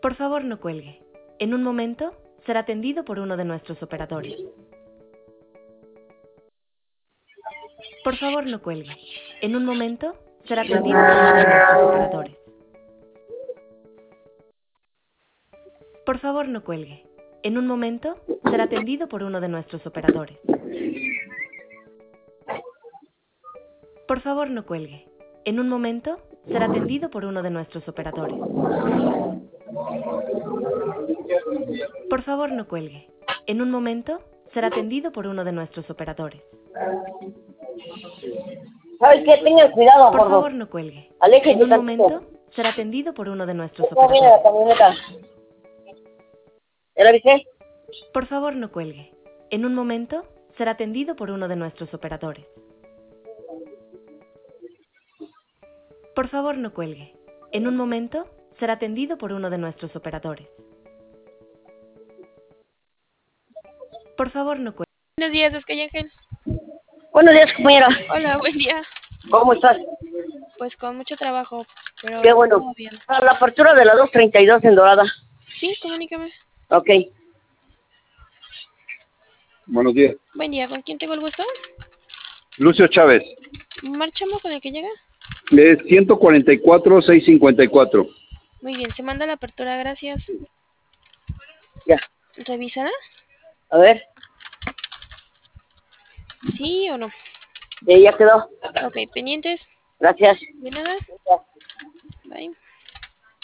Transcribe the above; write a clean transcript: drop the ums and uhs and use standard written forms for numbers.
Por favor, no cuelgue. En un momento, será atendido por uno de nuestros operadores. Por favor, no cuelgue. En un momento, será atendido por uno de nuestros operadores. Por favor, no cuelgue. En un momento, será atendido por uno de nuestros operadores. Por favor, no cuelgue. En un momento, será atendido por uno de nuestros operadores. Por favor, no cuelgue. En un momento, será atendido por uno de nuestros operadores. ¿Sabes qué? Tengan cuidado, Por gordo. favor, no cuelgue. Aléjense En un tantito. momento, será atendido por uno de nuestros ¿Cómo viene la operadores. camioneta? ¿Ya la avisé? Por favor, no cuelgue. En un momento, será atendido por uno de nuestros operadores. Por favor, no cuelgue. En un momento, será atendido por uno de nuestros operadores. Por favor, no cuelgue. Buenos días, Oscar Ángel. Buenos días, compañera. Hola, buen día. ¿Cómo estás? Pues con mucho trabajo, pero Qué bueno. todo bien. A la apertura de la 232 en Dorada. Sí, comunícame. Ok. Buenos días. Buen día, ¿con quién tengo el gusto? Lucio Chávez. ¿Marchamos con el que llega? Es 144-654. Muy bien, se manda la apertura, gracias. Ya. ¿Revisará? A ver. ¿Sí o no? Ya quedó. Ok, pendientes. Gracias. ¿De nada? Bye.